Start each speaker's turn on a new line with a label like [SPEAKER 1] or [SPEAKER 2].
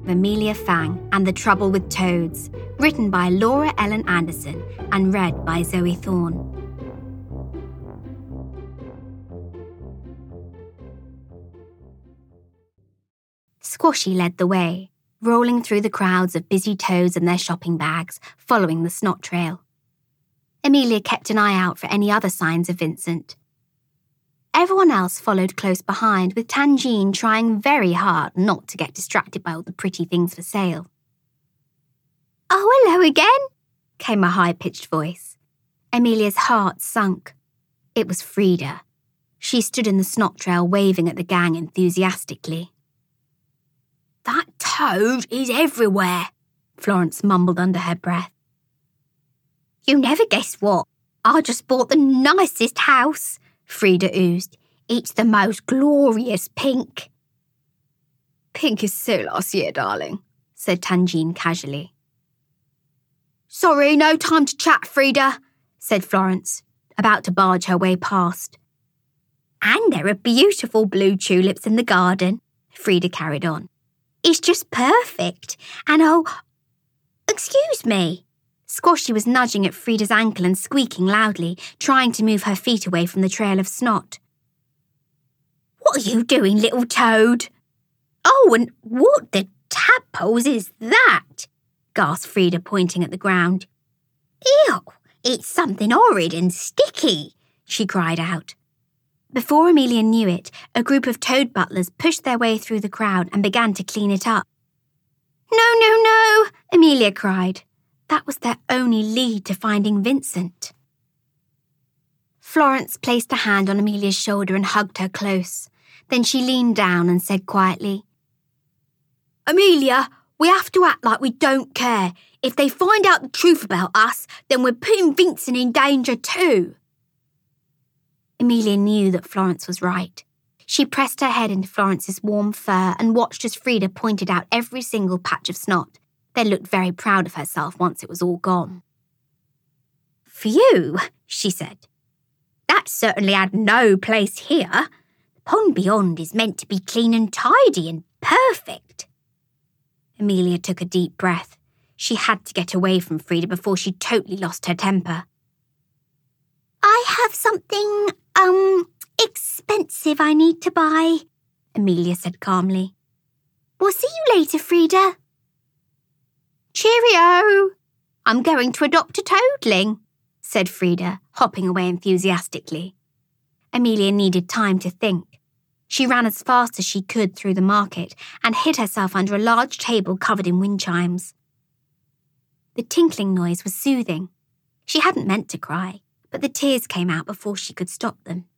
[SPEAKER 1] Amelia Fang and the Trouble with Toads, written by Laura Ellen Anderson and read by Zoe Thorne. Squashy led the way, rolling through the crowds of busy toads and their shopping bags, following the snot trail. Amelia kept an eye out for any other signs of Vincent. Everyone else followed close behind, with Tangine trying very hard not to get distracted by all the pretty things for sale. "Oh, hello again," came a high-pitched voice. Amelia's heart sunk. It was Frida. She stood in the snot trail waving at the gang enthusiastically. "That toad is everywhere," Florence mumbled under her breath. "You never guess what. I just bought the nicest house," Frida oozed. "It's the most glorious pink." "Pink is so last year, darling," said Tangine casually. "Sorry, no time to chat, Frida," said Florence, about to barge her way past. "And there are beautiful blue tulips in the garden," Frida carried on. "It's just perfect. And oh, excuse me." Squashy was nudging at Frida's ankle and squeaking loudly, trying to move her feet away from the trail of snot. "What are you doing, little toad?" "Oh, and what the tadpoles is that?" gasped Frida, pointing at the ground. "Ew, it's something horrid and sticky," she cried out. Before Amelia knew it, a group of toad butlers pushed their way through the crowd and began to clean it up. "No, no, no," Amelia cried. That was their only lead to finding Vincent. Florence placed a hand on Amelia's shoulder and hugged her close. Then she leaned down and said quietly, "Amelia, we have to act like we don't care. If they find out the truth about us, then we're putting Vincent in danger too." Amelia knew that Florence was right. She pressed her head into Florence's warm fur and watched as Frida pointed out every single patch of snot, then looked very proud of herself once it was all gone. "Phew," she said. "That certainly had no place here. The pond beyond is meant to be clean and tidy and perfect." Amelia took a deep breath. She had to get away from Frida before she totally lost her temper. "I have something, expensive I need to buy," Amelia said calmly. "We'll see you later, Frida." "Cheerio! I'm going to adopt a toadling," said Frida, hopping away enthusiastically. Amelia needed time to think. She ran as fast as she could through the market and hid herself under a large table covered in wind chimes. The tinkling noise was soothing. She hadn't meant to cry, but the tears came out before she could stop them.